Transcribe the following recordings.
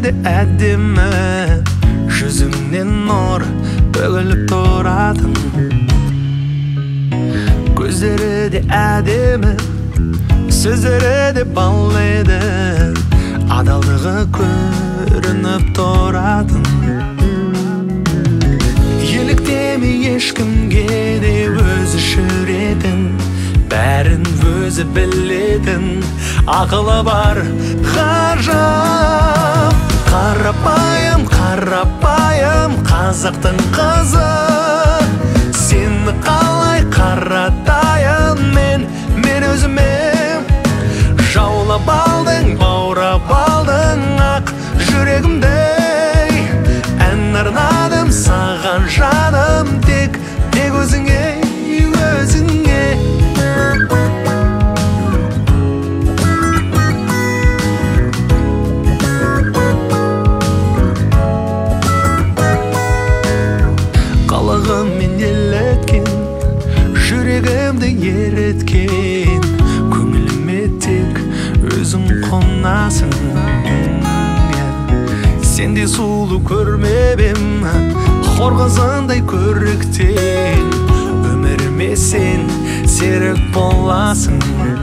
de әдемі, жүзіңнен нұр төгіліп тұратын. Көздері де әдемі, сөздері де бал еді, адалдығы көрініп тұратын. Еліктеме ешкімге де өзі жүретін, бәрін өзі білетін, ақылы бар ғажап. Қарапайым, қарапайым қазақтың қызы, сені қалай қаратайын мен өзіме. Жаулап алдың, баурап алдың ақ жүрегімдей, ән арнадым саған жаным, тек өзіңе, өзіңе. Қалағымен елеткен, жүрегімді ереткен, көңіліме тек өзің қонасың. Сенде сұлу көрмебем, хор қызындай көріктен, өміріме сен серік боласың.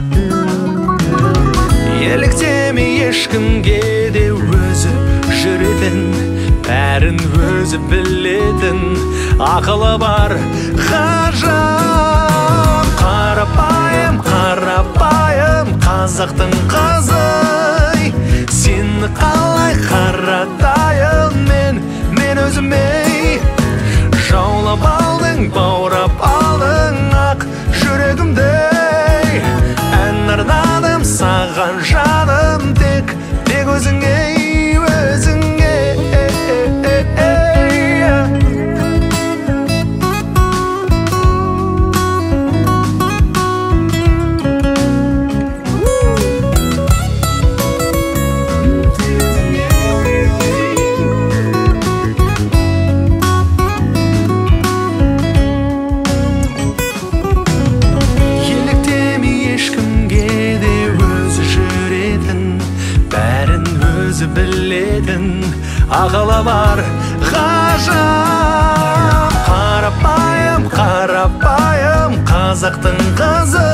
Еліктеме ешкімге де өзі жүретін, бәрін өзі білетін, ақылы бар ғажап. Қарапайым, қарапайым қазақтың қызы, сені қалай қаратайын мен өзіме. Жаулап алдың, баурап алдың ақ жүрегімдей, ән арнадым саған жаным, тек өзіңе, өзіңе. Білетін, ақылы бар ғажап. Қарапайым, қарапайым қазақтың қызы,